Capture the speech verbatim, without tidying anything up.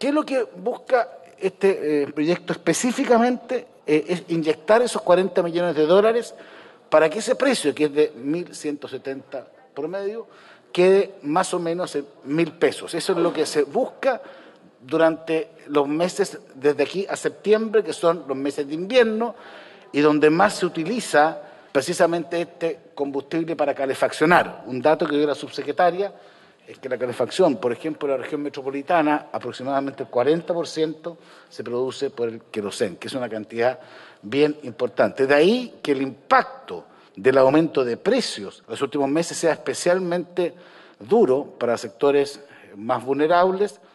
¿Qué es lo que busca este eh, proyecto específicamente? Eh, es inyectar esos cuarenta millones de dólares para que ese precio, que es de mil ciento setenta promedio, quede más o menos en mil pesos. Eso es lo que se busca durante los meses desde aquí a septiembre, que son los meses de invierno, y donde más se utiliza precisamente este combustible para calefaccionar. Un dato que dio la subsecretaria es que la calefacción, por ejemplo, en la región metropolitana, aproximadamente el cuarenta por ciento se produce por el querosén, que es una cantidad bien importante. De ahí que el impacto del aumento de precios en los últimos meses sea especialmente duro para sectores más vulnerables,